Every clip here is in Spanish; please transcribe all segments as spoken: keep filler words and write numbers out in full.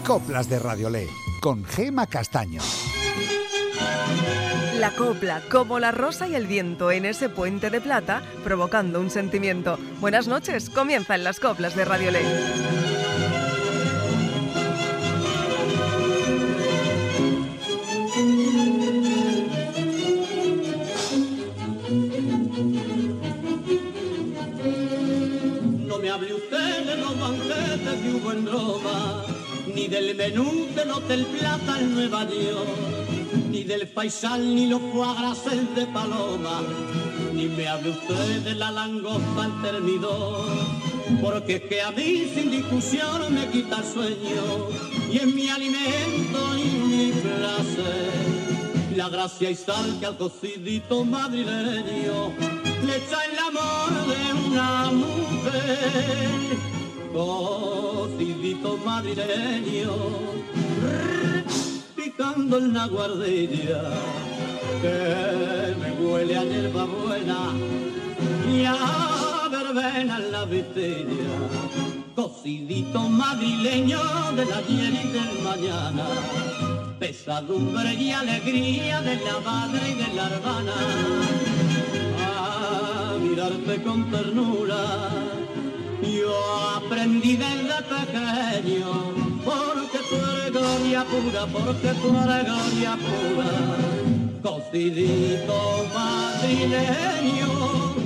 Coplas de Radiolé, con Gema Castaño. La copla, como la rosa y el viento en ese puente de plata, provocando un sentimiento. Buenas noches, comienzan las Coplas de Radiolé. No me hable usted de los banquetes que hubo en Roma, ni del menú del Hotel Plata en Nueva York, ni del faisal ni los foie gras de paloma, ni me hable usted de la langosta al termidor, porque es que a mí sin discusión me quita el sueño, y es mi alimento y mi placer, la gracia y sal que al cocidito madrileño le echa el amor de una mujer. Cocidito madrileño, picando en la guardilla, que me huele a hierba buena y a verbena en la vitilla. Cocidito madrileño del ayer y del mañana, pesadumbre y alegría de la madre y de la hermana. A mirarte con ternura yo aprendí desde pequeño, porque tú eres gloria pura, porque tú eres gloria pura, cocidito madrileño.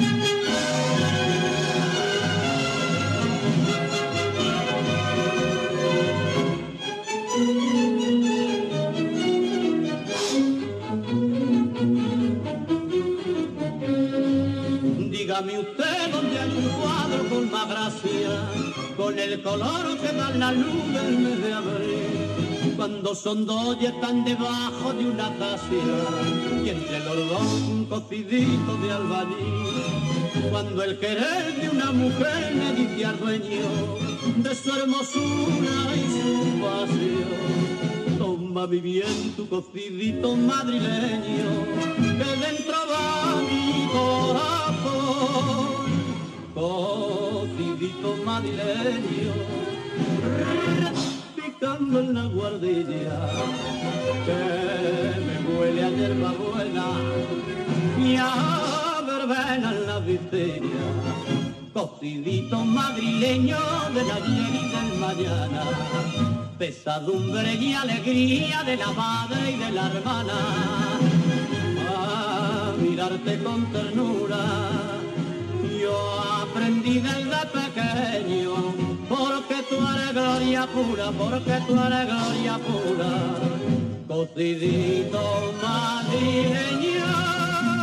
Dígame usted dónde hay un cuadro con más gracia, con el color que da la luz del mes de abril, cuando son dos y están debajo de una acacia, y entre los dos un cocidito de albañil, cuando el querer de una mujer me dice al dueño de su hermosura y su pasión. Toma mi bien tu cocidito madrileño, que dentro va mi corazón. Cocidito madrileño, picando en la guardilla, que me huele a hierba buena y a verbena en la vitilla. Cocidito madrileño del ayer y del mañana, pesadumbre y alegría de la madre y de la hermana. A mirarte con ternura yo aprendí desde pequeño, porque tú eres gloria pura, porque tú eres gloria pura, cocidito madrileño.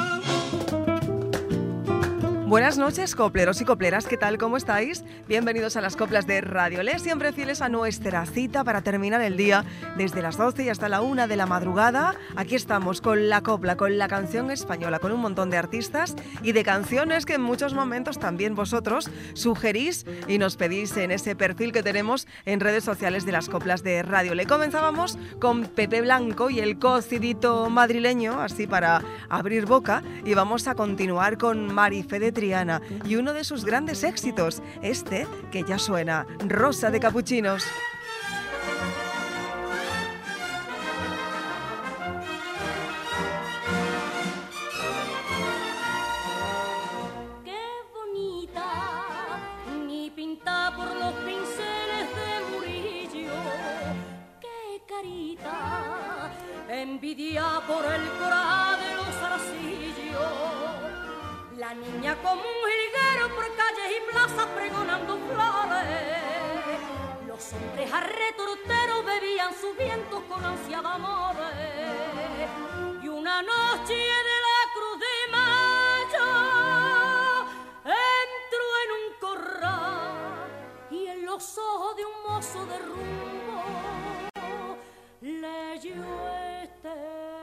Buenas noches, copleros y copleras, ¿qué tal? ¿Cómo estáis? Bienvenidos a las Coplas de Radiolé, siempre fieles a nuestra cita para terminar el día desde las doce y hasta la una de la madrugada. Aquí estamos con la copla, con la canción española, con un montón de artistas y de canciones que en muchos momentos también vosotros sugerís y nos pedís en ese perfil que tenemos en redes sociales de las Coplas de Radiolé. Comenzábamos con Pepe Blanco y el cocidito madrileño, así para abrir boca, y vamos a continuar con Marifé de Triana y uno de sus grandes éxitos, este que ya suena, Rosa de Capuchinos. Qué bonita, ni pintada por los pinceles de Murillo, qué carita, envidia por el coraje de los arcillos. La niña como un jilguero por calles y plazas pregonando flores. Los hombres arretorteros bebían sus vientos con ansia de amores. Y una noche de la Cruz de Mayo entró en un corral y en los ojos de un mozo de rumbo leyó este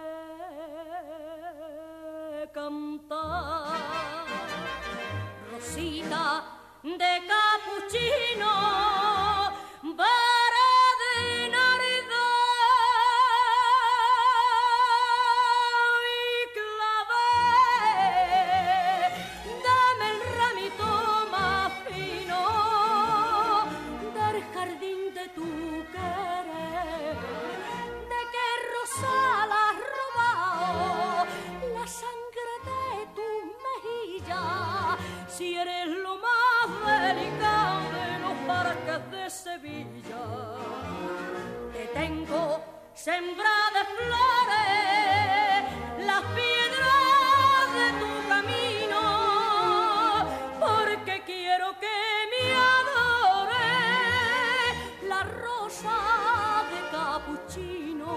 cantar. Rosita de capuchino, vara de naridad y clavel, dame el ramito más fino del jardín de tu querer. tengo sembradas flores, las piedras de tu camino, porque quiero que me adore la rosa de capuchino.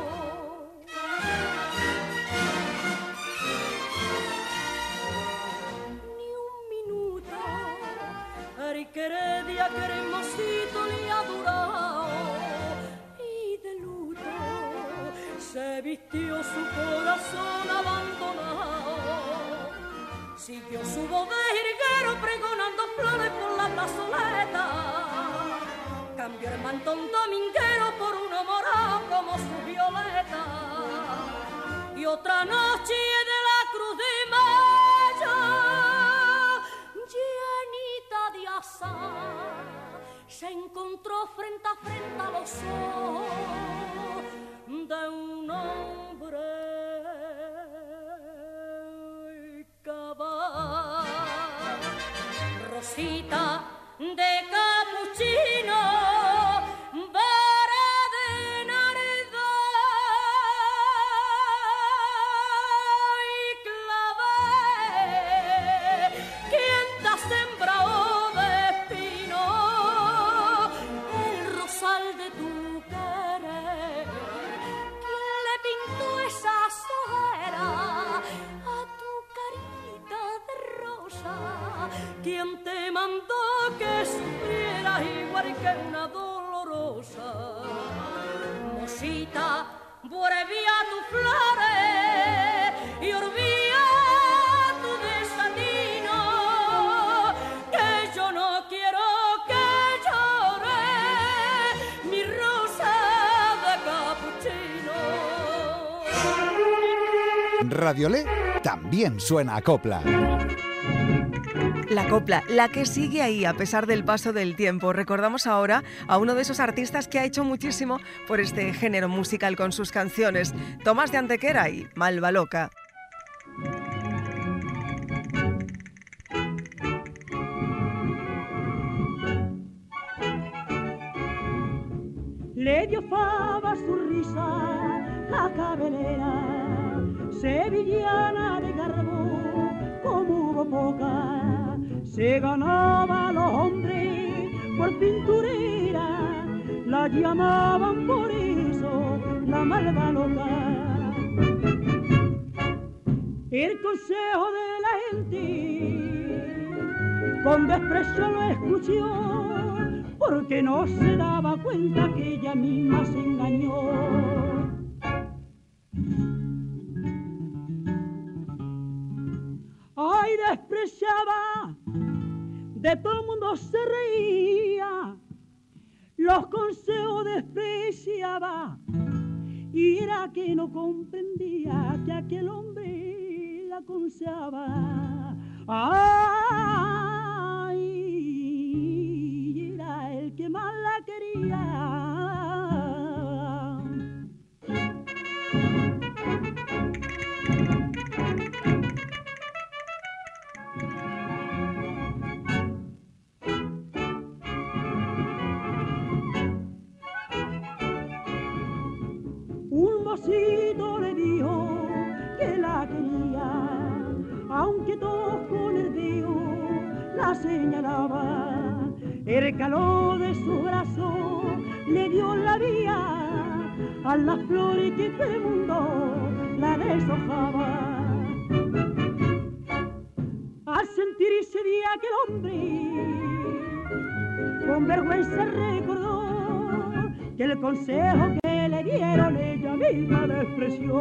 Ni un minuto, ay, queredia, que hermosito le ha durado, y de luto se vistió su corazón abandonado. Siguió su voz de jilguero pregonando flores por la plazoleta. Cambió el mantón dominguero por uno morado como su violeta. Y otra noche de la Cruz de Mayo, llenita de azar, se encontró frente a frente a los ojos de un hombre cabal. Rosita de capuchino, vara de narda y clavel, ¿quién te ha sembrado de espino el rosal de tu querer? ¿Quién le pintó esas ojeras a tu carita de rosa? ¿Quién te mandó que sufrieras igual que una dolorosa? Mosita, vuelve a tus flores y olvida tu desatino, que yo no quiero que llore mi rosa de capuchino. Radiolé también suena a copla. La copla, la que sigue ahí a pesar del paso del tiempo. Recordamos ahora a uno de esos artistas que ha hecho muchísimo por este género musical con sus canciones, Tomás de Antequera y Malva Loca. Le dio fama su risa la cabelera, sevillana de garbo como hubo poca. Se ganaba a los hombres por pinturera, la llamaban por eso la Malva Loca. El consejo de la gente con desprecio lo escuchó, porque no se daba cuenta que ella misma se engañó. Ay, despreciaba, de todo el mundo se reía, los consejos despreciaba, y era que no comprendía que aquel hombre la aconsejaba. Ay, era el que más la quería. Un mocito le dijo que la quería, aunque todos con el dedo la señalaba. El calor de su brazo le dio la vía a las flores que todo el mundo la deshojaba. Al sentirse día aquel hombre con vergüenza recordó que el consejo que le dieron ella misma despreció.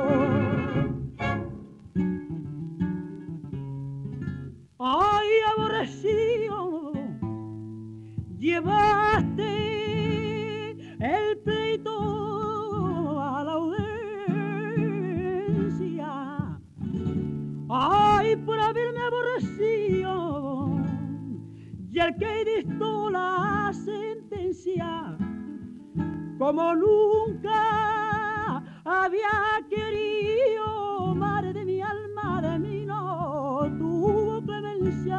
Ay, aborrecido, llevaste el pleito a la audiencia. Ay, por haberme aborrecido, y el que dictó la sentencia, como nunca había querido, madre de mi alma, de mí no tuvo clemencia.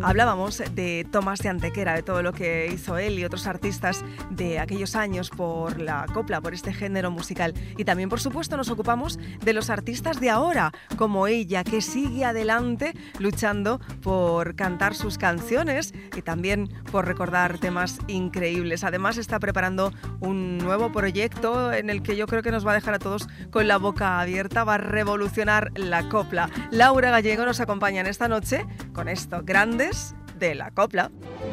Hablábamos de Tomás de Antequera, de todo lo que hizo él y otros artistas de aquellos años por la copla, por este género musical. Y también, por supuesto, nos ocupamos de los artistas de ahora, como ella, que sigue adelante luchando por cantar sus canciones y también por recordar temas increíbles. Además, está preparando un nuevo proyecto en el que yo creo que nos va a dejar a todos con la boca abierta, va a revolucionar la copla. Laura Gallego nos acompaña en esta noche con esto, Grandes de la Copla.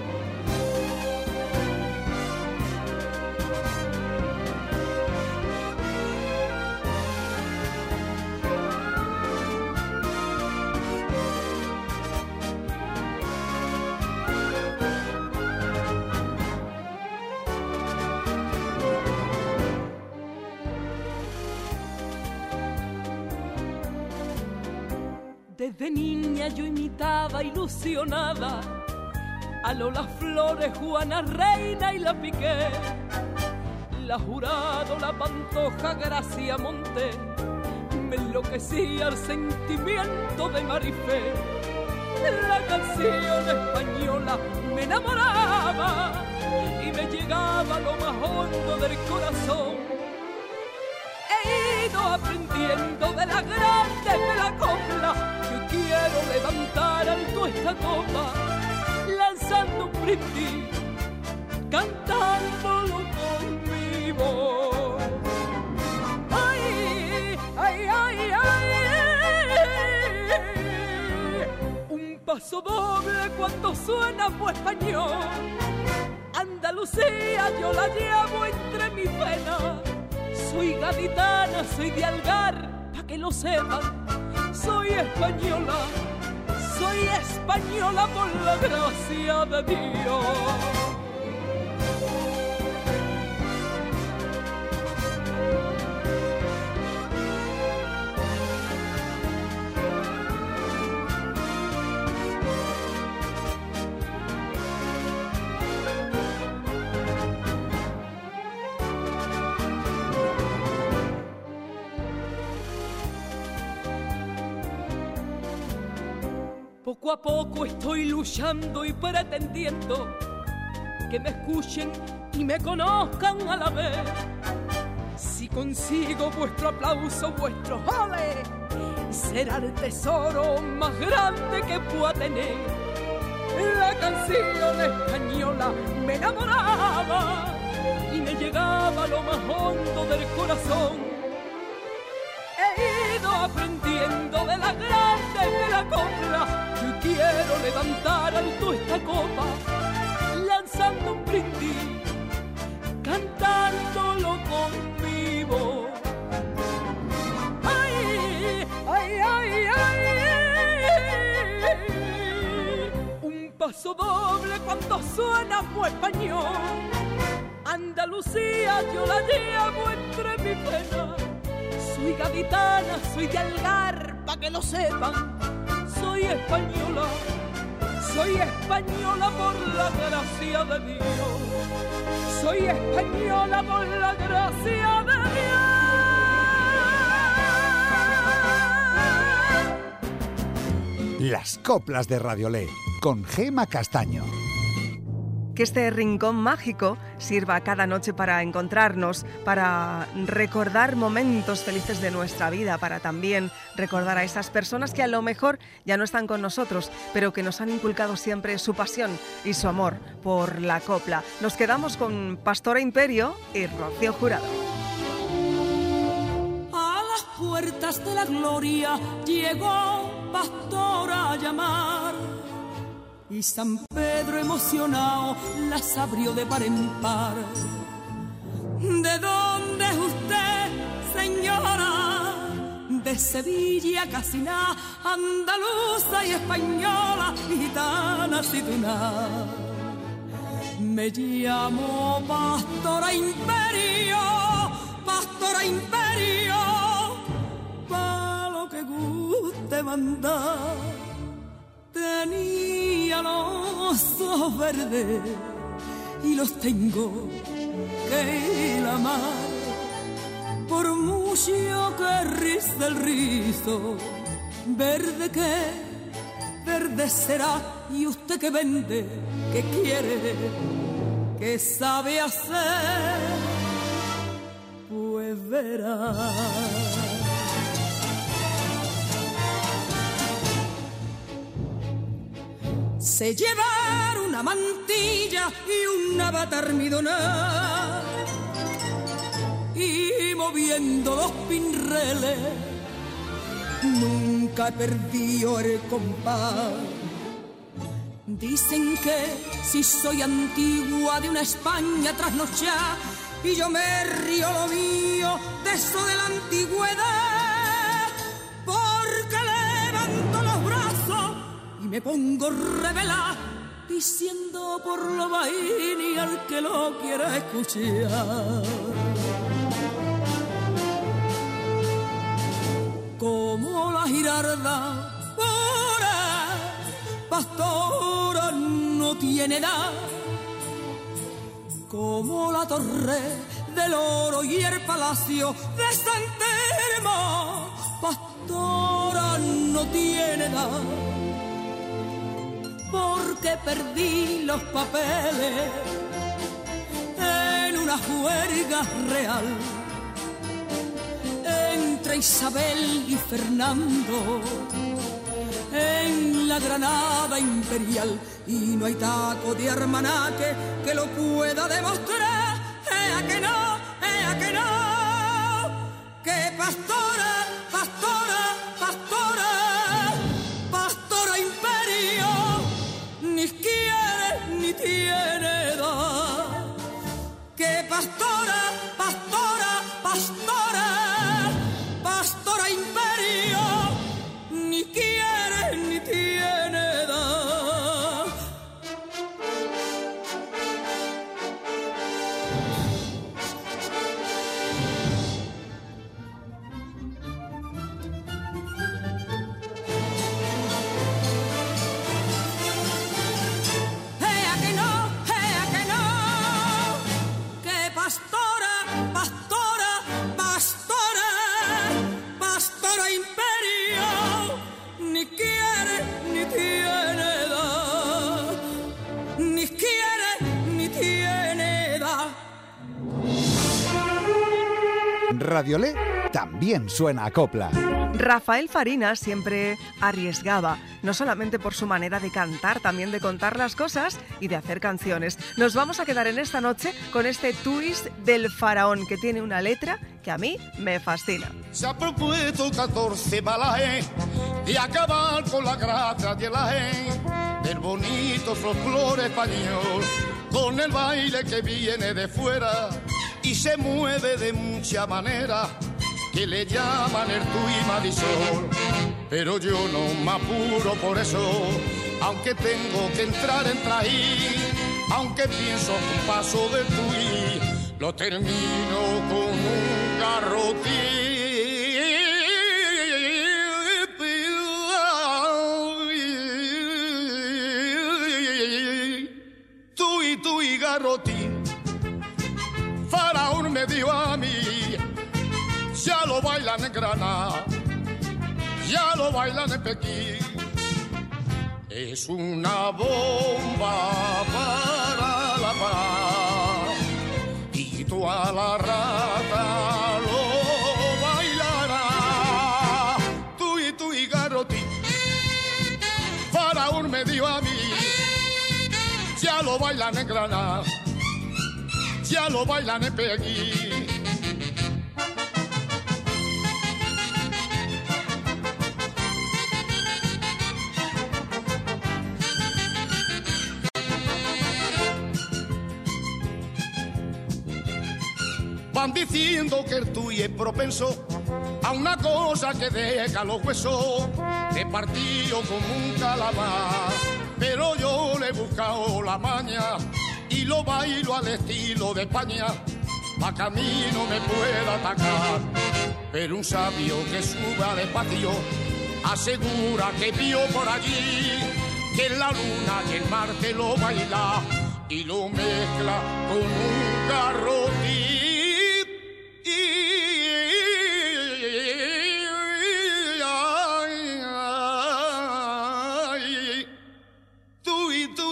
Desde niña yo imitaba ilusionada a Lola Flores, Juana Reina y la Piqué, la Jurado, la Pantoja, Gracia Monté. Me enloquecía el sentimiento de Marifé. La canción española me enamoraba y me llegaba a lo más hondo del corazón. He ido aprendiendo de las grandes de la copla, que quiero levantar alto esta copa, lanzando un brindis, cantándolo con mi voz. Ay, ay, ay, ay, un paso doble cuando suena por español. Andalucía yo la llevo entre mis venas. Soy gaditana, soy de Algar, pa' que lo sepan. Soy española, soy española por la gracia de Dios. Poco a poco estoy luchando y pretendiendo que me escuchen y me conozcan a la vez. Si consigo vuestro aplauso, vuestro ole, será el tesoro más grande que pueda tener. La canción española me enamoraba y me llegaba a lo más hondo del corazón. He ido aprendiendo de las grandes de la copla, que quiero levantar alto esta copa, lanzando un brindis, cantándolo con mi voz. Ay, ay, ay, ay, un paso doble cuando suena por español. Andalucía yo la llevo entre mis penas. Soy gaditana, soy de Algar, pa' que lo sepan. Soy española, soy española por la gracia de Dios. Soy española por la gracia de Dios. Las coplas de Radiolé, con Gema Castaño. Que este rincón mágico sirva cada noche para encontrarnos, para recordar momentos felices de nuestra vida, para también recordar a esas personas que a lo mejor ya no están con nosotros, pero que nos han inculcado siempre su pasión y su amor por la copla. Nos quedamos con Pastora Imperio y Rocío Jurado. A las puertas de la gloria llegó Pastora a llamar, y San Pedro emocionado las abrió de par en par. ¿De dónde es usted, señora? De Sevilla, casi nada, andaluza y española, gitana situna. Me llamo Pastora Imperio, Pastora Imperio, pa' lo que guste mandar. Tenía los ojos verdes y los tengo que amar. Por mucho que riza el rizo, verde que verde será ¿Y usted qué vende? ¿Qué quiere? ¿Qué sabe hacer? Pues verá. Sé llevar una mantilla y una bata almidonada, y moviendo los pinreles nunca he perdido el compás. Dicen que si soy antigua de una España trasnochada, y yo me río lo mío de eso de la antigüedad, porque levanto los brazos y me pongo revelar, diciendo por lo vaini al que lo quiera escuchar. Como la girarda pura, pastora no tiene edad, como la torre del oro y el palacio de San Telmo, pastora no tiene edad, porque perdí los papeles en una juerga real entre Isabel y Fernando en la Granada imperial, y no hay taco de almanaque que lo pueda demostrar. ¡Ea que no! ¡Ea que no! ¡Que pastora, pastora, pastora, pastora imperio, ni quiere ni tiene edad! ¡Que pastora, pastora, pastora, pastora imperio, ni quiere ni tiene edad! ¡Ea que no! ¡Ea que no! ¡Que pastora, pastora, pastora, pastora imperio, ni quiere ni tiene edad! Ni quiere ni tiene edad. Radiolé también suena a copla. Rafael Farinas siempre arriesgaba, no solamente por su manera de cantar, también de contar las cosas y de hacer canciones. Nos vamos a quedar en esta noche con este twist del faraón, que tiene una letra que a mí me fascina. Se ha propuesto catorce balajes de acabar con la grasa de la gente del bonito folclore español, con el baile que viene de fuera y se mueve de mucha manera, que le llaman el tui marisol. Pero yo no me apuro por eso, aunque tengo que entrar en trají, aunque pienso que un paso del tui lo termino con un garrotín. Tui, tui, garrotín. Faraón me dio a mí, ya lo bailan en Granada, ya lo bailan en Pekín. Es una bomba para la paz y toda la rata lo bailará. Tú y tú y garrotín, Faraón me dio a mí, ya lo bailan en Granada, ya lo bailan en Pekín. Van diciendo que el tuyo es propenso a una cosa que deja los huesos de partido como un calamar. Pero yo le he buscado la maña y lo bailo al estilo de España, pa' que a mí no me pueda atacar. Pero un sabio que suba despacio asegura que vio por allí que la luna y el Marte lo baila y lo mezcla con un garrotín.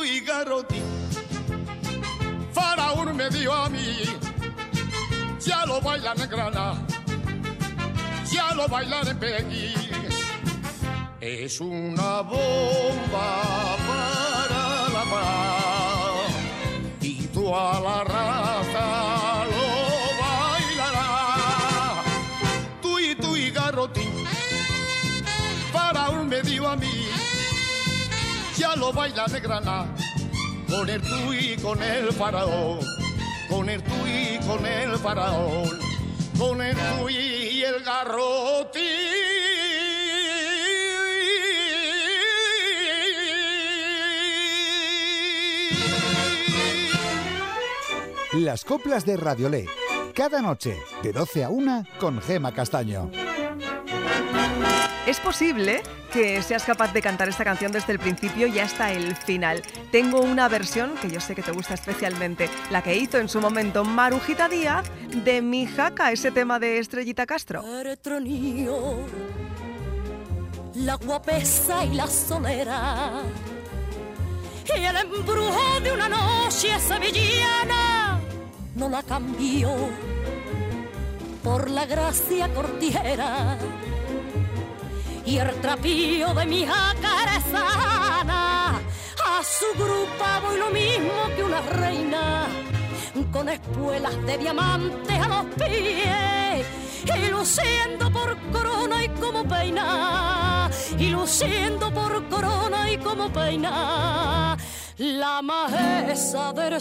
tú y garrotín. Faraón me dio a mí, ya lo bailan en Granada, ya lo bailan en Pekín. Es una bomba para la paz y toda la raza lo bailará. Tú y tú y garrotín, Faraón me dio a mí, ya lo bailan en Granada. Con el tú y con el faraón, con el tú y con el faraón, con el tú y el garrotín. Las coplas de Radiolé, cada noche de doce a una con Gema Castaño. Es posible que seas capaz de cantar esta canción desde el principio y hasta el final. Tengo una versión que yo sé que te gusta especialmente, la que hizo en su momento Marujita Díaz de Mi Jaca, ese tema de Estrellita Castro. Retronillo, la guapesa y la solera y el embrujo de una noche sevillana no la cambió por la gracia cortijera y el trapío de mi jacarezana. A su grupo voy lo mismo que una reina, con espuelas de diamantes a los pies, y luciendo por corona y como peina, y luciendo por corona y como peina, la majeza del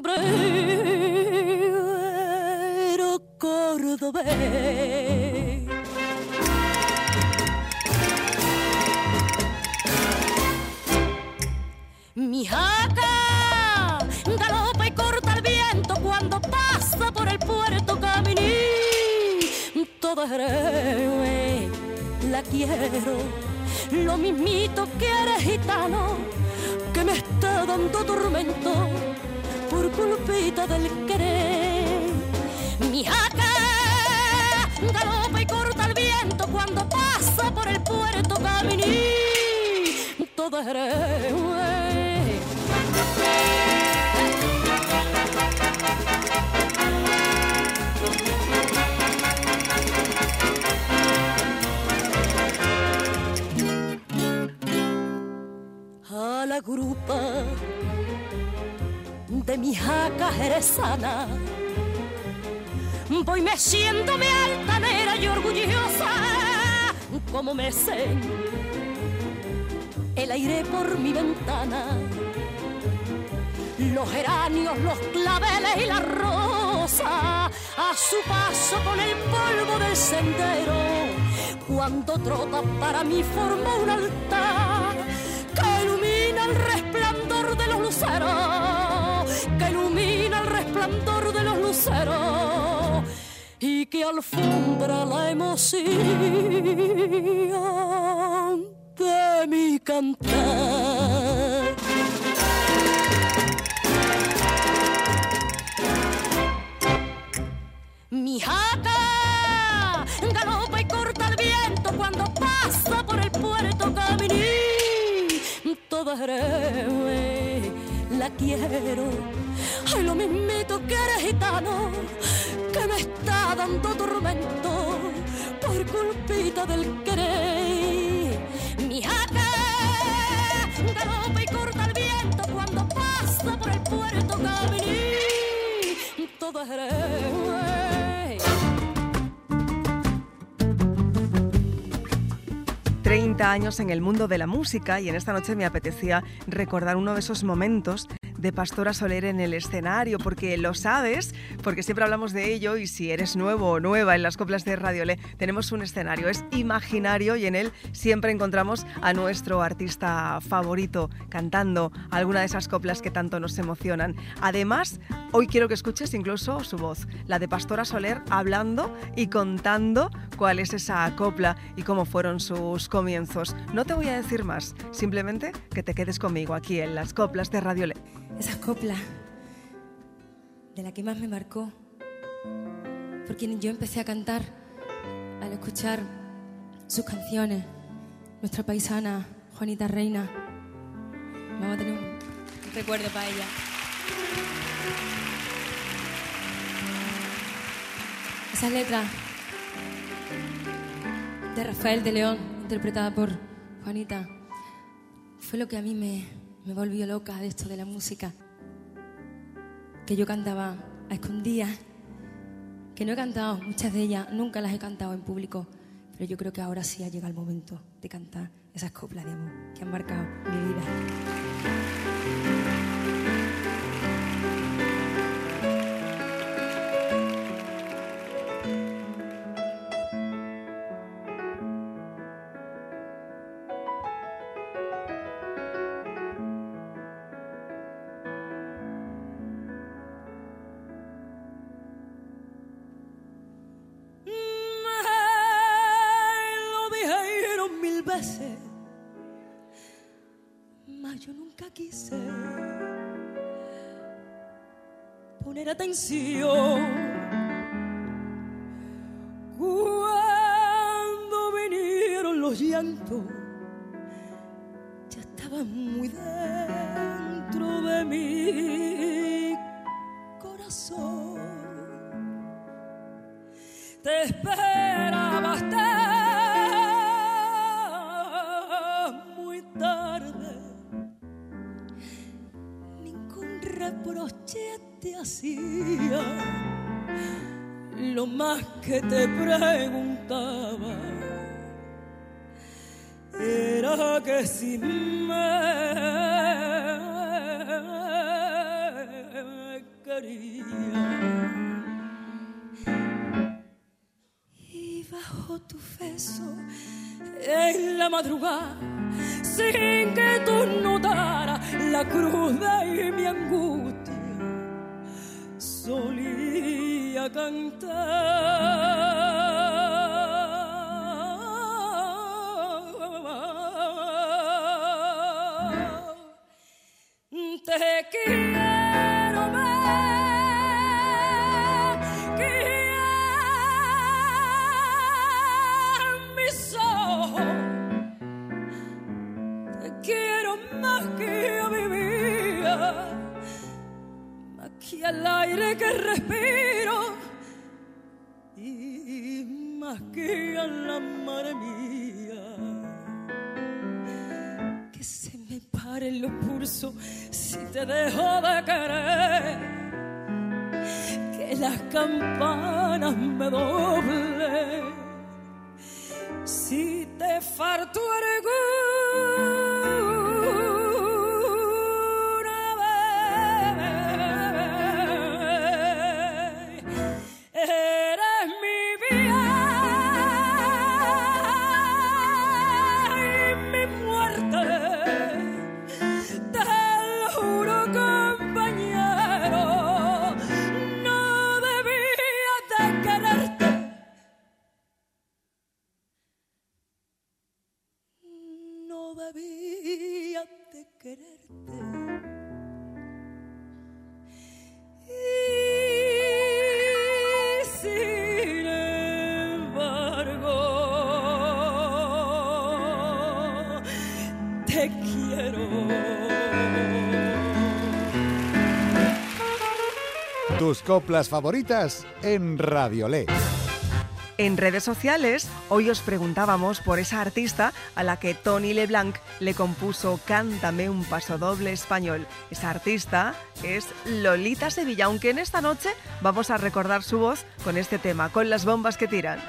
sombrero cordobés. Mi jaca galopa y corta el viento cuando pasa por el puerto Caminí. Todo Jerez la quiero, lo mismito que eres gitano, que me está dando tormento por culpita del querer. Mi jaca galopa y corta el viento cuando pasa por el puerto Caminí. Todo Jerez. A la grupa de mi jaca jerezana voy meciéndome altanera y orgullosa, como me sé el aire por mi ventana, los geranios, los claveles y la rosa, a su paso con el polvo del sendero, cuando trota para mí forma un altar que ilumina el resplandor de los luceros, que ilumina el resplandor de los luceros, y que alfombra la emoción de mi cantar. Mi jaca galopa y corta el viento cuando pasa por el puerto Caminí. Toda Jerez la quiero, ay, lo mismito que eres gitano, que me está dando tormento por culpita del querer. Mi jaca galopa y corta el viento cuando pasa por el puerto Caminí. Toda Jerez. treinta años en el mundo de la música, y en esta noche me apetecía recordar uno de esos momentos de Pastora Soler en el escenario, porque lo sabes, porque siempre hablamos de ello, y si eres nuevo o nueva en las coplas de Radiolé, tenemos un escenario, es imaginario, y en él siempre encontramos a nuestro artista favorito cantando alguna de esas coplas que tanto nos emocionan. Además, hoy quiero que escuches incluso su voz, la de Pastora Soler, hablando y contando cuál es esa copla y cómo fueron sus comienzos. No te voy a decir más, simplemente que te quedes conmigo aquí en las coplas de Radiolé. Esa copla de la que más me marcó, por quien yo empecé a cantar al escuchar sus canciones, nuestra paisana Juanita Reina. Vamos a tener un Un recuerdo para ella. Esa letra de Rafael de León, interpretada por Juanita, fue lo que a mí me, me volvió loca de esto de la música. Que yo cantaba a escondidas, que no he cantado, muchas de ellas nunca las he cantado en público, pero yo creo que ahora sí ha llegado el momento de cantar esas coplas de amor que han marcado mi vida. Mas yo nunca quise poner atención cuando vinieron los llantos. Ya estaban muy dentro de mi corazón. Te esperaba hasta reproche te hacía, lo más que te preguntaba era que si me quería. Y bajo tu beso en la madrugada, sin que tú notaras la cruz de mi angustia, solía cantar. Te quiero ver, quiero mis ojos. Quiero más que a mi vida, más que al aire que respiro y más que a la madre mía. Que se me paren los pulsos si te dejo de querer, que las campanas me doblen si te falto alguna vez. Eres mi vida y mi muerte. Te lo juro, compañero, no debía de quererte. No debía de quererte. Y sin embargo, te quiero. Tus coplas favoritas en Radiolé. En redes sociales, hoy os preguntábamos por esa artista a la que Tony Leblanc le compuso Cántame un pasodoble español. Esa artista es Lolita Sevilla, aunque en esta noche vamos a recordar su voz con este tema, con las bombas que tiran.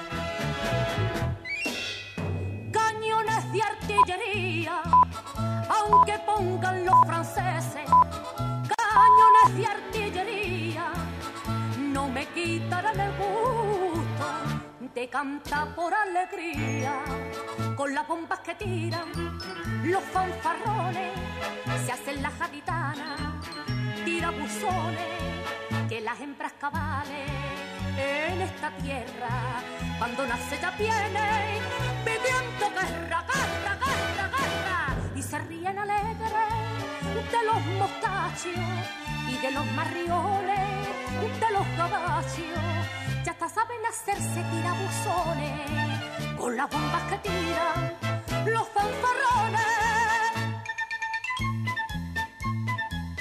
Cañones de artillería, aunque pongan los franceses, cañones de artillería, no me quitarán el gusto de cantar por alegría. Con las bombas que tiran los fanfarrones, se hacen las gaditanas, tirabuzones, que las hembras cabales en esta tierra, cuando nace ya viene pidiendo guerra, guerra, guerra, guerra, y se ríen alegres de los mostachos y de los marrioles, de los caballos. Ya hasta saben hacerse tirabuzones con las bombas que tiran los fanfarrones.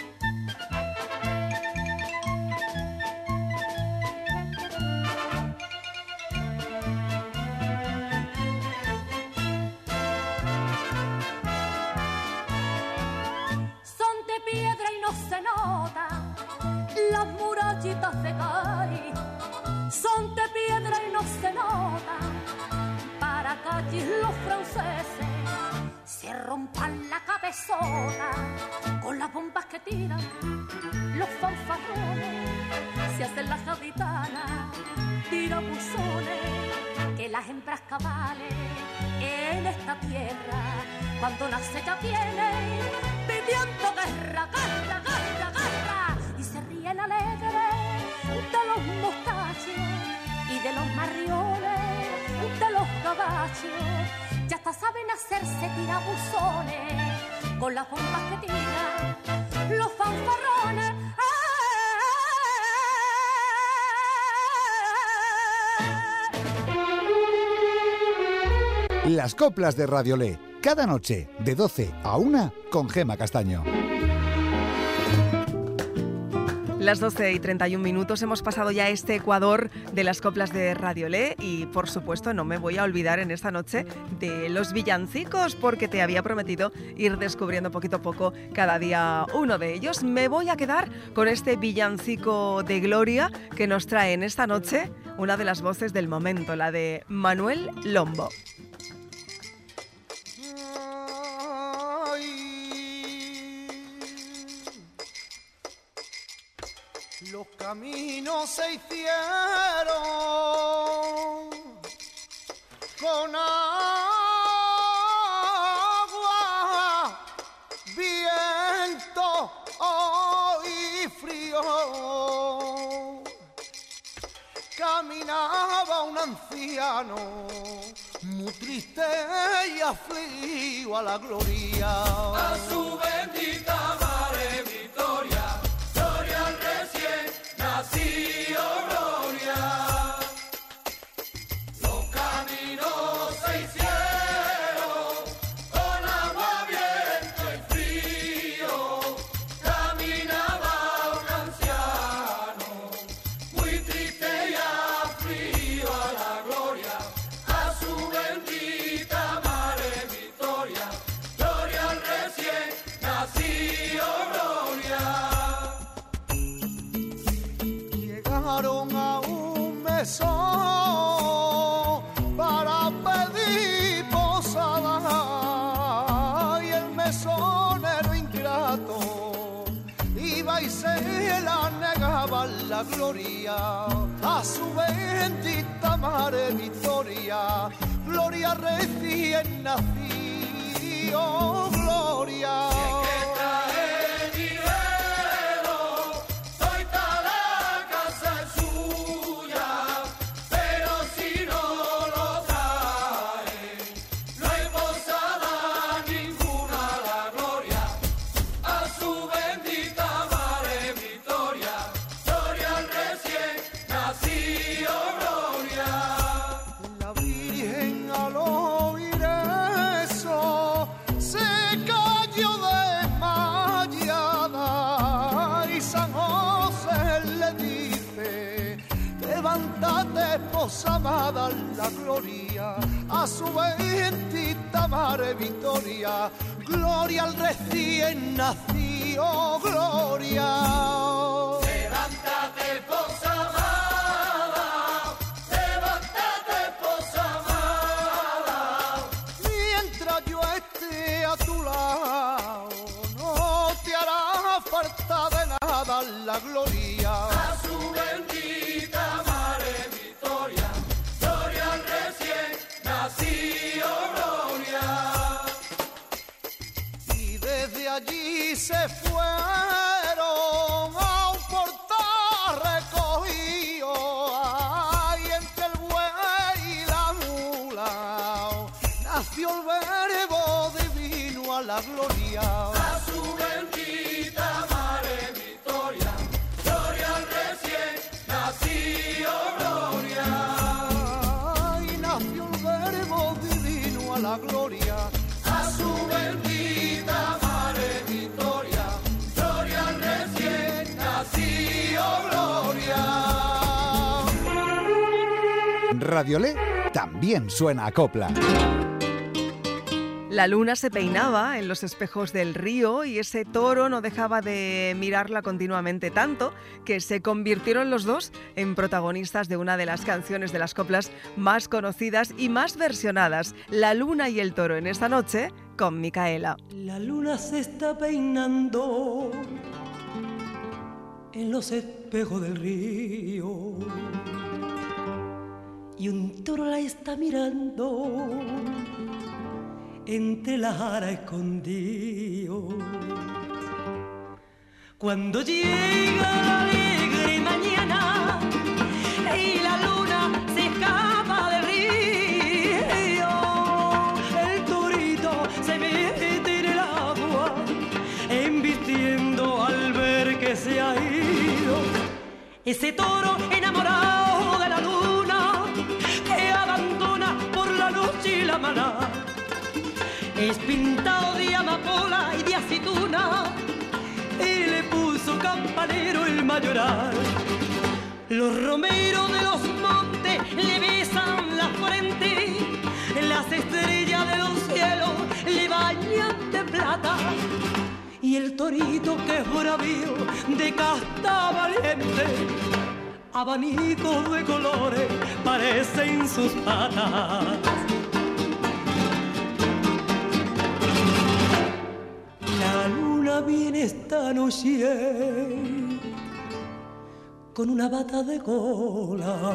se notan las murallitas de Cádiz, son de piedra y no se notan. Para que allí los franceses se rompan la cabezona con las bombas que tiran los fanfarrones. Se hacen las gaditanas, tirabuzones, que las hembras cabales en esta tierra, cuando nace ya vienen pidiendo guerra, guerra, guerra, guerra, y se ríen alegres de los mostachos y de los marriones, de los cabachos. Ya hasta saben hacerse tirabuzones con las bombas que tiran los fanfarrones. Las coplas de Radiolé, cada noche de doce a una con Gema Castaño. Las doce y treinta y un minutos, hemos pasado ya este Ecuador de las coplas de Radiolé y por supuesto no me voy a olvidar en esta noche de los villancicos, porque te había prometido ir descubriendo poquito a poco cada día uno de ellos. Me voy a quedar con este villancico de Gloria que nos trae en esta noche una de las voces del momento, la de Manuel Lombo. Los caminos se hicieron con agua, viento y frío. Caminaba un anciano muy triste y afligido a la gloria. A su bendita madre Victoria, gloria al recién nacido, gloria. Los caminos se hicieron con agua, viento y frío. Caminaba un anciano muy triste y afligido a la gloria. A su bendita madre Victoria, gloria al recién nacido, gloria. Llegaron a un mesón para pedir posada y el mesonero ingrato iba y se la negaba la gloria a su bendita madre Victoria, gloria recién nacido, gloria. Amada la gloria a su bendita madre Victoria, gloria al recién nacido, gloria. Levántate, esposa amada, levántate, esposa amada. Mientras yo esté a tu lado, no te hará falta de nada la gloria. A su bendita madre Victoria, gloria al recién nacido, gloria. Y desde allí se fueron a un portal recogido, ay, entre el buey y la mula nació el verbo divino a la gloria. A su bendita madre Victoria, gloria al recién nacido, gloria. Ay, nació el verbo divino a la gloria. A su bendita madre Victoria, gloria al recién nacido, gloria. Radiolé también suena a copla. La luna se peinaba en los espejos del río y ese toro no dejaba de mirarla continuamente, tanto que se convirtieron los dos en protagonistas de una de las canciones de las coplas más conocidas y más versionadas, La luna y el toro, en esta noche con Micaela. La luna se está peinando en los espejos del río y un toro la está mirando entre la jara escondido. Cuando llega la alegre mañana y la luna se escapa del río, el torito se mete en el agua embistiendo al ver que se ha ido. Ese toro enamorado de la luna que abandona por la noche la maná es pintado de amapola y de aceituna y le puso campanero el mayoral. Los romeros de los montes le besan la frente, las estrellas de los cielos le bañan de plata y el torito que es bravío de casta valiente, abanicos de colores parecen sus patas. La luna viene esta noche con una bata de cola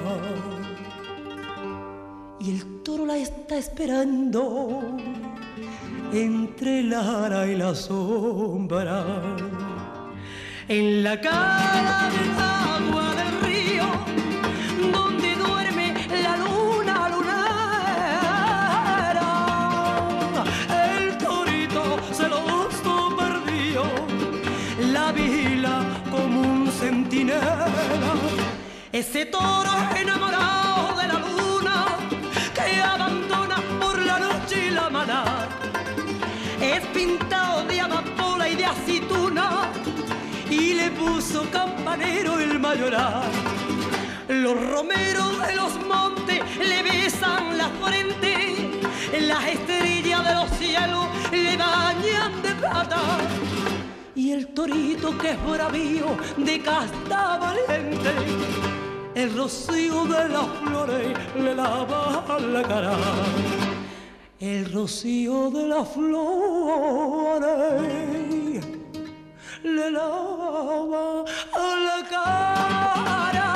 y el toro la está esperando entre la jara y la sombra. En la cara del agua del río donde duerme la luna lunera, el torito se lo la vigila como un centinela. Ese toro enamorado de la luna que abandona por la noche la maná es pintado de amapola y de aceituna y le puso campanero el mayoral. Los romeros de los montes le besan la frente, las estrellas de los cielos le bañan de plata y el torito que es bravío de casta valiente, el rocío de las flores le lava la cara. El rocío de las flores le lava la cara.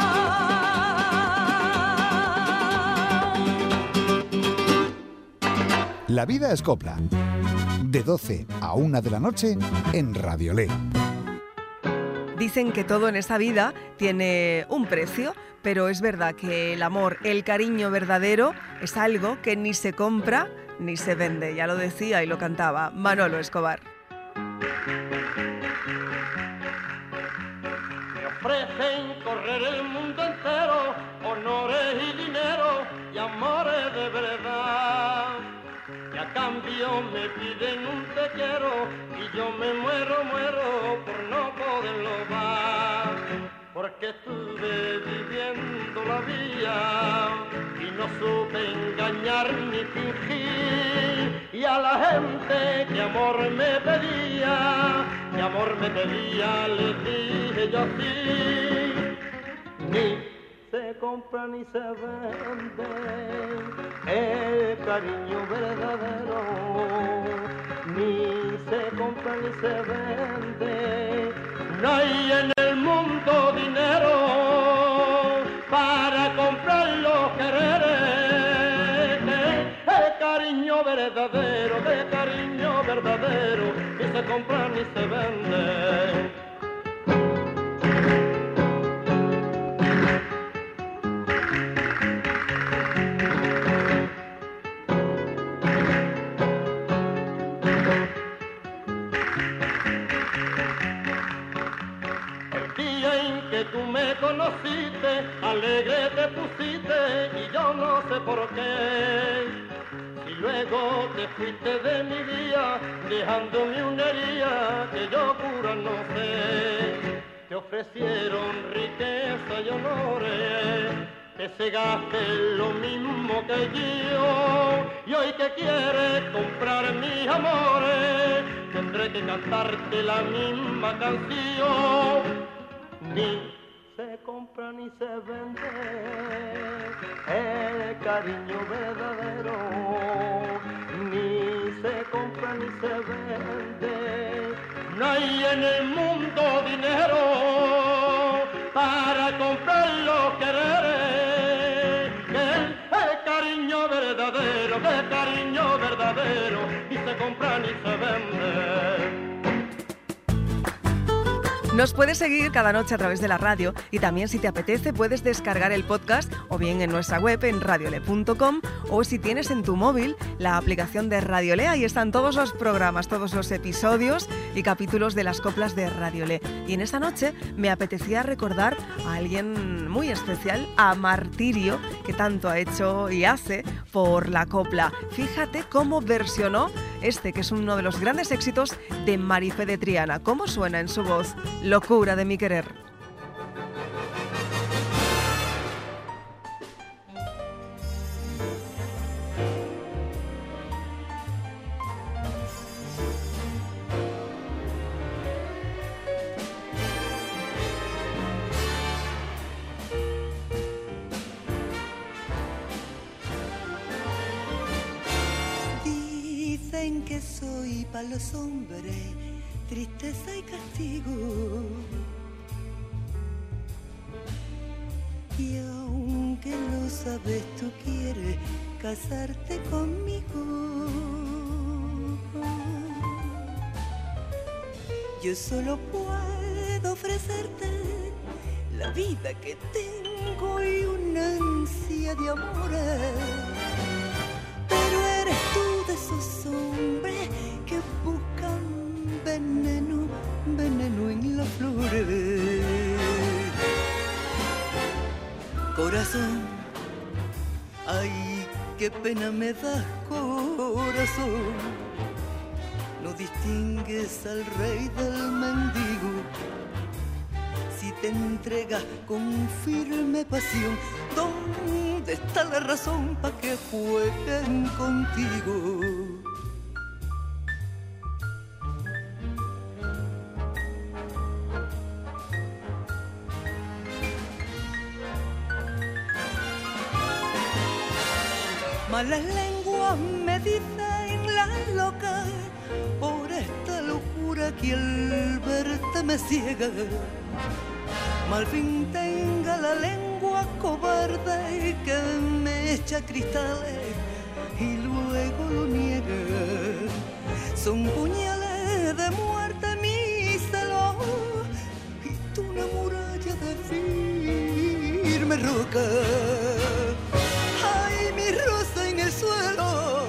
La vida es copla. De doce a una de la noche en Radiolé. Dicen que todo en esta vida tiene un precio, pero es verdad que el amor, el cariño verdadero es algo que ni se compra ni se vende. Ya lo decía y lo cantaba Manolo Escobar. Me ofrecen correr el mundo entero, honores y dinero y amores de verdad. Y a cambio me piden un te quiero y yo me muero, muero por no poderlo dar. Porque estuve viviendo la vida y no supe engañar ni fingir. Y a la gente que amor me pedía, que amor me pedía, les dije yo sí. Ni se compra ni se vende el cariño verdadero, ni se compra ni se vende. No hay en el mundo dinero para comprar los quereres. El cariño verdadero, de cariño verdadero, ni se compra ni se vende. Tú me conociste, alegre te pusiste y yo no sé por qué. Y luego te fuiste de mi vida, dejándome una herida que yo cura no sé. Te ofrecieron riqueza y honores te cegaste lo mismo que yo, y hoy que quieres comprar mis amores, tendré que cantarte la misma canción. Ni se compra ni se vende el cariño verdadero, ni se compra ni se vende, no hay en el mundo dinero para comprar los quereres, que el cariño verdadero, que el cariño verdadero, ni se compra ni se vende. Nos puedes seguir cada noche a través de la radio y también, si te apetece, puedes descargar el podcast o bien en nuestra web en radiole punto com, o si tienes en tu móvil la aplicación de Radiolé. Ahí están todos los programas, todos los episodios y capítulos de las coplas de Radiolé. Y en esta noche me apetecía recordar a alguien muy especial, a Martirio, que tanto ha hecho y hace por la copla. Fíjate cómo versionó este, que es uno de los grandes éxitos de Marifé de Triana. ¿Cómo suena en su voz? Locura de mi querer. Dicen que soy para los hombres tristeza y castigo, y aunque lo sabes, tú quieres casarte conmigo. Yo solo puedo ofrecerte la vida que tengo y una ansia de amores, pero eres tú de esos hombres que buscan veneno, veneno en las flores. Corazón, ay, qué pena me das, corazón. No distingues al rey del mendigo. Si te entregas con firme pasión, ¿dónde está la razón para que jueguen contigo? Malas lenguas me dicen la loca, por esta locura que al verte me ciega. Mal fin tenga la lengua cobarde que me echa cristales y luego lo niega. Son puñales de muerte mis celos y tú una muralla de firme roca. Ay, mi rosa en el suelo,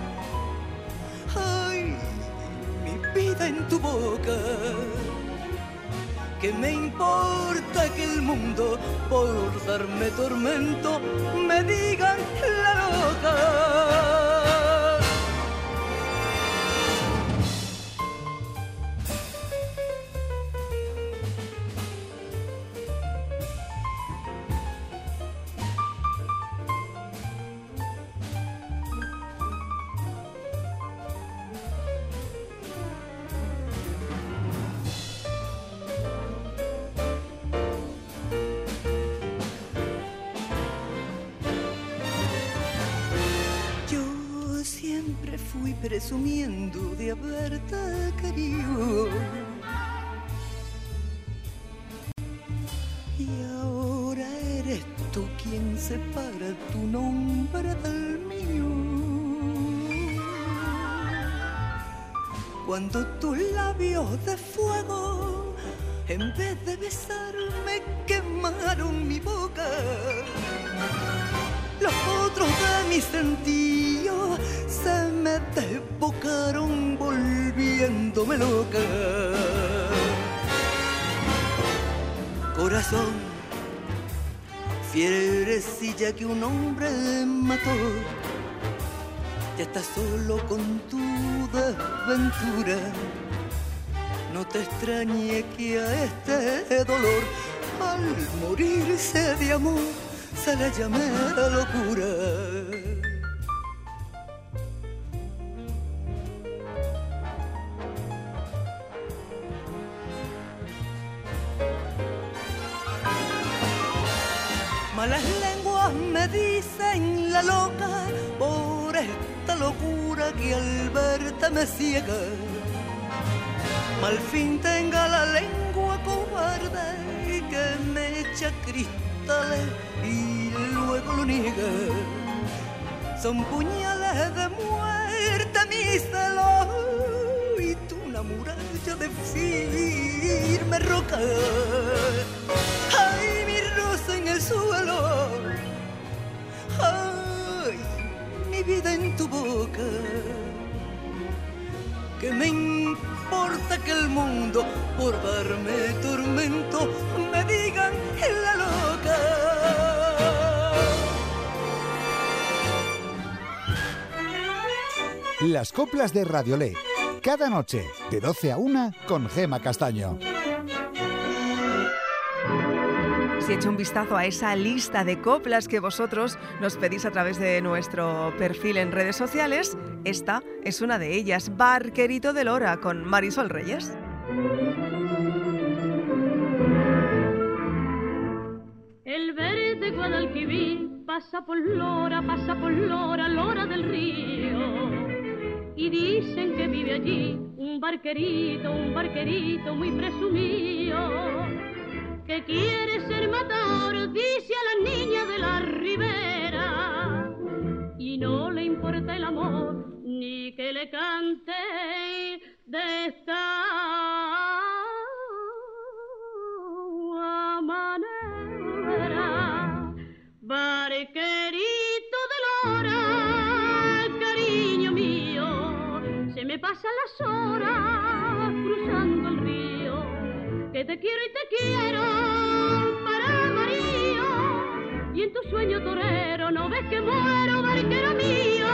ay, mi vida en tu boca. ¿Qué me importa que el mundo, por darme tormento, me digan la loca? Fui presumiendo de haberte querido, y ahora eres tú quien separa tu nombre del mío. Cuando tus labios de fuego, en vez de besarme, quemaron mi boca, los otros de mis sentidos se me desbocaron volviéndome loca. Corazón, fierecilla que un hombre mató, ya estás solo con tu desventura. No te extrañe que a este dolor, al morirse de amor, se le llame locura. Malas lenguas me dicen la loca por esta locura que al verte me ciega. Mal fin tenga la lengua cobarde y que me echa cristales y luego lo niega. Son puñales de muerte mis celos y tú una muralla de firme roca. Ay, mi rosa en el suelo, ay, mi vida en tu boca. Que me importa que el mundo por darme tormento me digan la loca. Las coplas de Radiolé, cada noche de doce a una con Gema Castaño. Si echo un vistazo a esa lista de coplas que vosotros nos pedís a través de nuestro perfil en redes sociales, esta es una de ellas, Barquerito de Lora, con Marisol Reyes. El verde Guadalquivir pasa por Lora, pasa por Lora, Lora del río. Y dicen que vive allí un barquerito, un barquerito muy presumido, que quiere ser matador, dice a las niñas de la ribera, y no le importa el amor, ni que le cante de esta manera. Barquerito de Lora, cariño mío, se me pasan las horas cruzando el río, que te quiero y te quiero para María, y en tu sueño torero no ves que muero, barquero mío.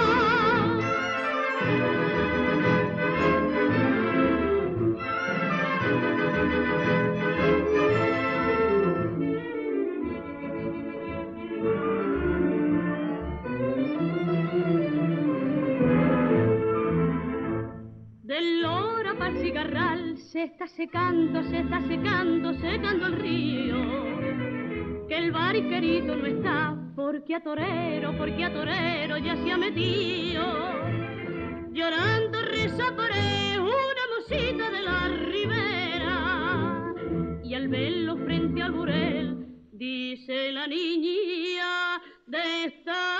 Del Lora pa'l cigarral se está secando, se está secando, secando el río, que el barquerito no está, porque a torero, porque a torero ya se ha metido. Llorando reza por él una mocita de la ribera, y al verlo frente al burel, dice la niña de esta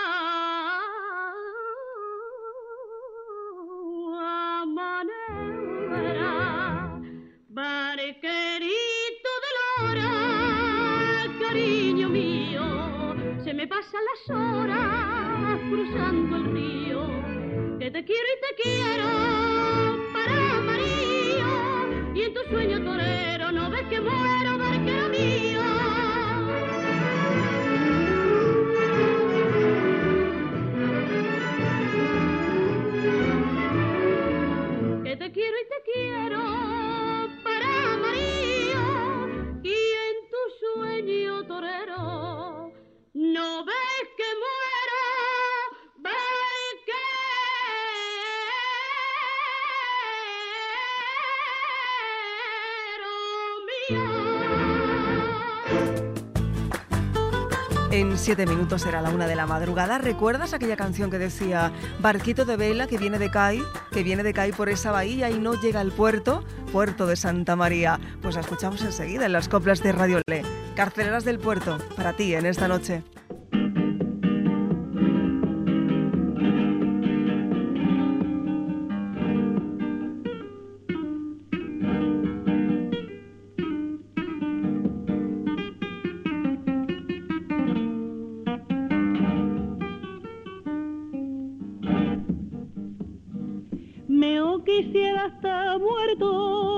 manera. Barquerito de Lora, cariño mío, se me pasan las horas cruzando el río, que te quiero y te quiero para María, y en tu sueño torero no ves que muero, barquero mío. Que te quiero y te quiero para María, y en tu sueño torero no ves que muero, En siete minutos será la una de la madrugada. ¿Recuerdas aquella canción que decía barquito de vela que viene de Cai, que viene de Cai por esa bahía y no llega al puerto, puerto de Santa María? Pues la escuchamos enseguida en las coplas de Radiolé. Carceleras del Puerto, para ti en esta noche. Meo quisiera estar muerto,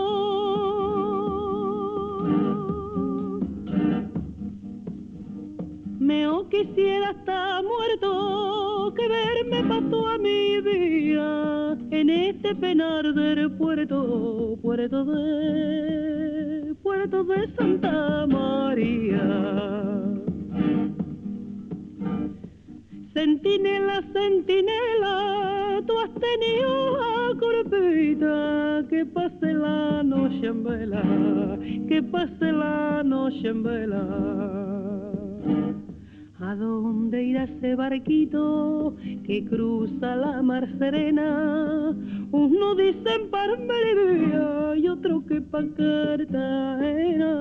meo quisiera estar muerto, que verme pa' toda mi vida en este penar del puerto, puerto de, puerto de Santa María. Centinela, centinela, tú has tenido a corpita, que pase la noche en vela, que pase la noche en vela. ¿A dónde irá ese barquito que cruza la mar serena? Uno dicen para Melilla y otro que pa' Cartagena.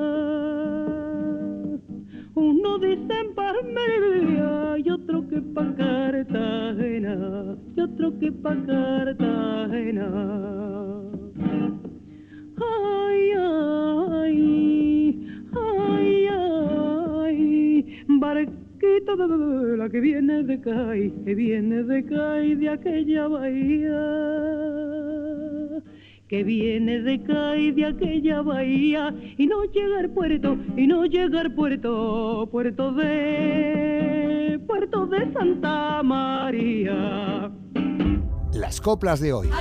Uno dicen para Melilla y otro que pa' Cartagena, y otro que pa' Cartagena. Ay, ay, ay, ay, barquito de vela que viene de Cay, que viene de Cay de aquella bahía, que viene de Cay de aquella bahía, y no llega al puerto, y no llega al puerto, puerto de, puerto de Santa María. Las coplas de hoy.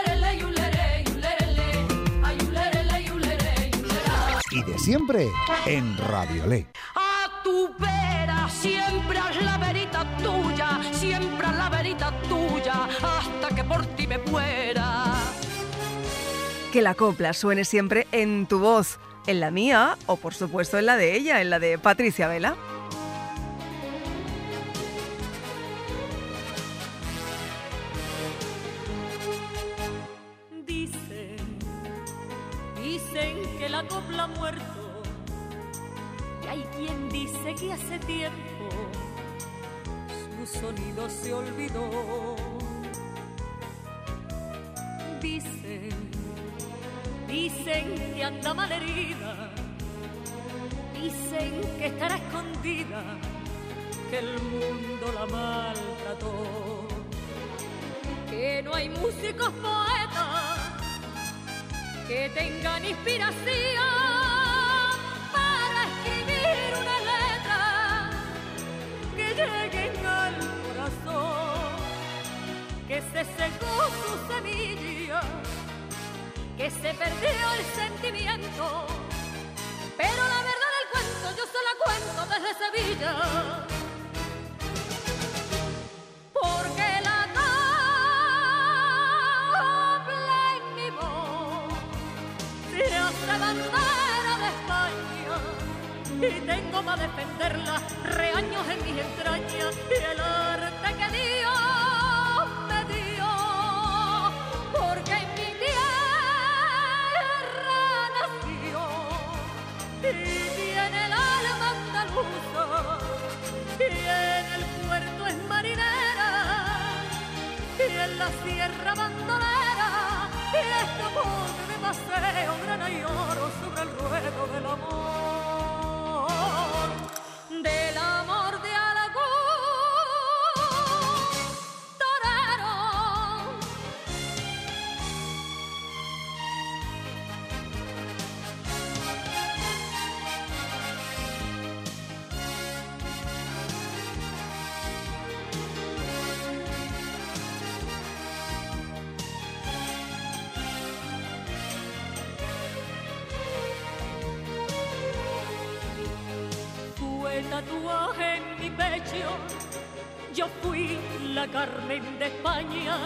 Y de siempre en Radiolé. A tu vera, siempre haz la verita tuya, siempre haz la verita tuya, hasta que por ti me muera. Que la copla suene siempre en tu voz, en la mía o por supuesto en la de ella, en la de Patricia Vela. Dicen, dicen que la copla ha muerto, y hay quien dice que hace tiempo su sonido se olvidó. Dicen, dicen que anda malherida, dicen que estará escondida, que el mundo la maltrató, que no hay músicos poetas que tengan inspiración para escribir una letra que llegue al corazón, que se secó su semilla, que se perdió el sentimiento, pero la verdad del cuento yo se la cuento desde Sevilla, porque la copla en mi voz se hace bandera de España, y tengo para defenderla reaños en mis entrañas, y el arte que Dios me dio, porque en mi y tiene el alma andaluza, y en el puerto es marinera, y en la sierra bandolera, y esto pone de paseo grana y oro sobre el ruedo del amor, del amor de Alagón, torero. Tatuaje en mi pecho, yo fui la Carmen de España,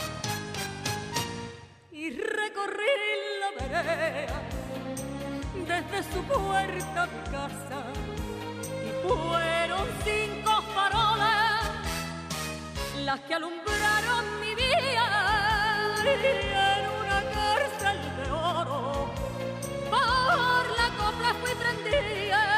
y recorrí la vereda desde su puerta a mi casa, y fueron cinco farolas las que alumbraron mi vida, y en una cárcel de oro por la copla fui prendida.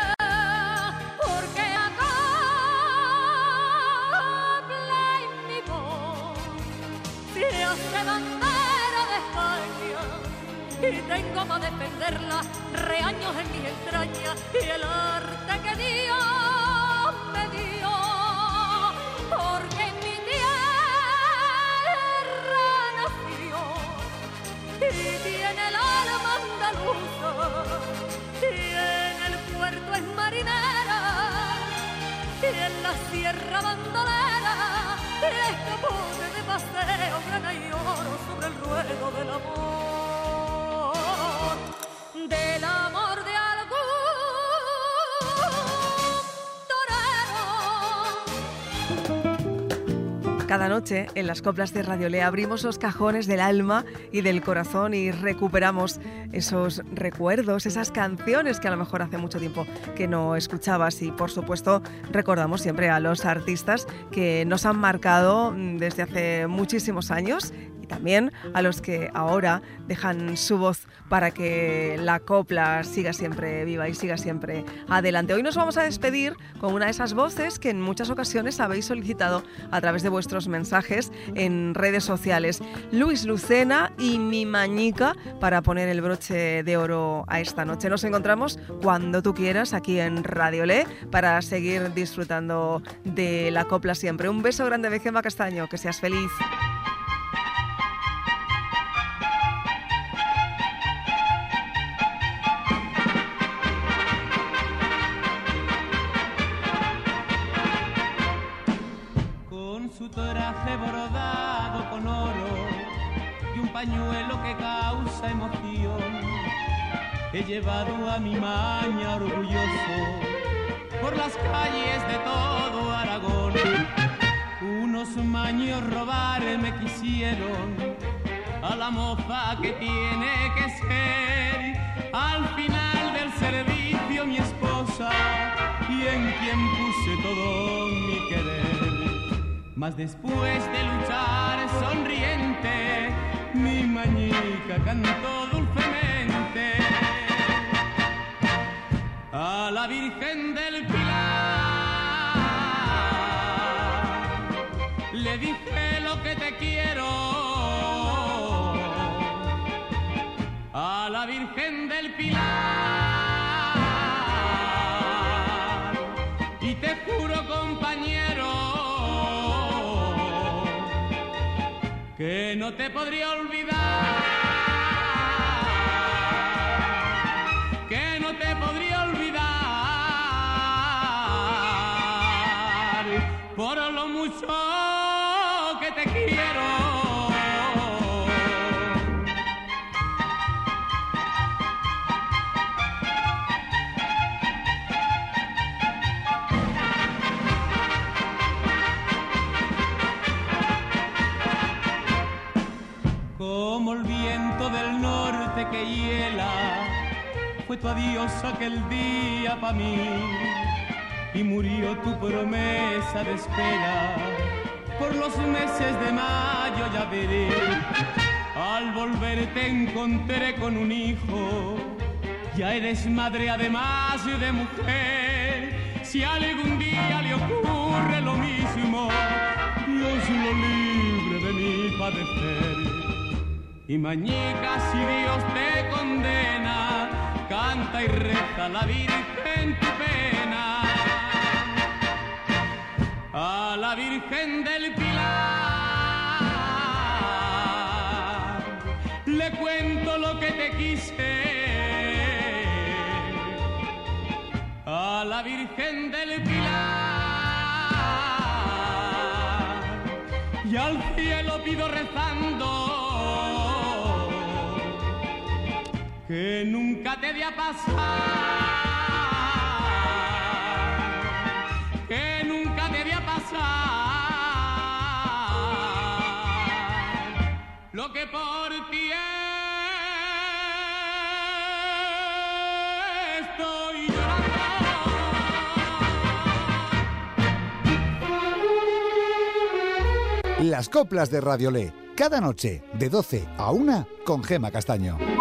De bandera de España, y tengo para defenderla reaños en mis entrañas, y el arte que Dios me dio, porque en mi tierra nació, y tiene el alma andaluza, y en el puerto es marinera, y en la sierra bandolera, y este pone de paseo grana y oro sobre el ruedo del amor, del amor de algún torero. Cada noche en las coplas de Radio Le abrimos los cajones del alma y del corazón y recuperamos esos recuerdos, esas canciones que a lo mejor hace mucho tiempo que no escuchabas, y por supuesto recordamos siempre a los artistas que nos han marcado desde hace muchísimos años, y también a los que ahora dejan su voz para que la copla siga siempre viva y siga siempre adelante. Hoy nos vamos a despedir con una de esas voces que en muchas ocasiones habéis solicitado a través de vuestros mensajes en redes sociales. Luis Lucena y Mi Mañica, para poner el broche de oro a esta noche. Nos encontramos cuando tú quieras aquí en Radio Le para seguir disfrutando de la copla siempre. Un beso grande de Gema Castaño, que seas feliz. Su traje bordado con oro y un pañuelo que causa emoción, he llevado a mi maña orgulloso por las calles de todo Aragón. Unos maños robar me quisieron a la moza que tiene que ser al final del servicio mi esposa, y en quien puse todo mi querer. Mas después de luchar sonriente, mi mañica cantó dulcemente a la Virgen del Pilar. Le dije lo que te quiero a la Virgen del Pilar, y te juro, compañero, que no te podría olvidar, que no te podría olvidar, por lo mucho que te quiero. Como el viento del norte que hiela, fue tu adiós aquel día pa' mí, y murió tu promesa de espera. Por los meses de mayo ya veré, al volver te encontré con un hijo, ya eres madre además de mujer. Si algún día le ocurre lo mismo, Dios lo libre de mi padecer. Y mañica, si Dios te condena, canta y reza la Virgen tu pena. A la Virgen del Pilar le cuento lo que te quise. A la Virgen del Pilar y al cielo pido rezando que nunca te dé a pasar, que nunca te dé a pasar lo que por ti estoy llorando. Las coplas de Radio Le, cada noche de doce a una con Gema Castaño.